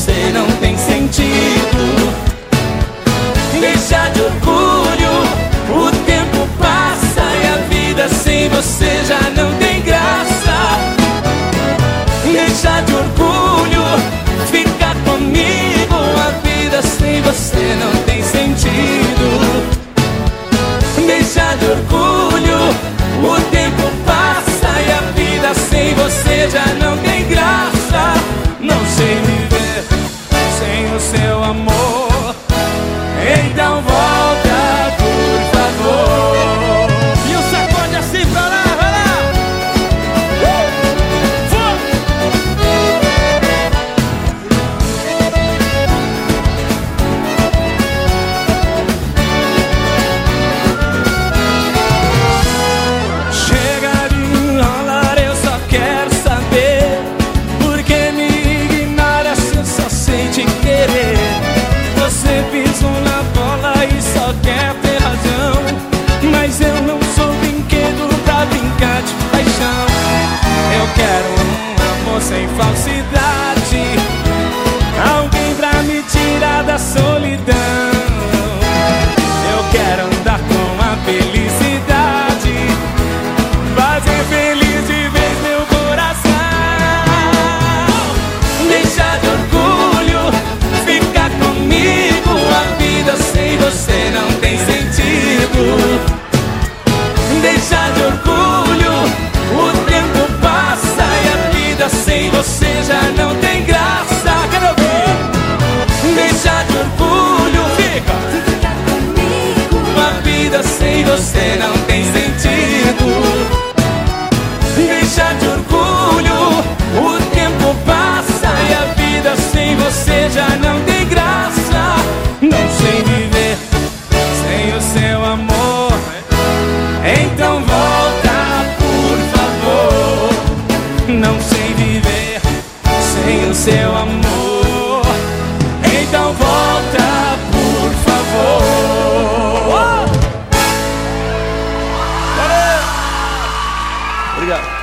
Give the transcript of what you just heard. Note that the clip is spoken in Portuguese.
você não tem sentido. Deixa de orgulho, o tempo passa e a vida sem você já não tem graça. Deixa de orgulho, fica comigo, a vida sem você não tem sentido. Deixa de orgulho, o tempo passa e a vida sem você já não tem graça. Não sei viver sem o seu amor, então volta, por favor. E o sacode assim pra lá, vai lá. Chega de enrolar, eu só quero saber por que me ignora se eu só sei te querer. Você pisou na bola e só quer ter razão, mas eu não sou brinquedo pra brincar de paixão. Eu quero um amor sem falsidade, alguém pra me tirar da solidão. Eu quero andar com a felicidade, fazer feliz de vez meu coração. Deixa de orgulho, fica comigo, a vida sem você não tem sentido. Deixa de orgulho, o tempo passa e a vida sem você já não tem graça. Quero ouvir. Deixa de orgulho, fica comigo, a vida sem você não tem sentido. Deixa de orgulho, o tempo passa e a vida sem você já não tem graça. Não sei viver sem o seu amor, então volta, por favor. Não sei viver sem o seu amor, então volta, por favor. Valeu! Obrigado.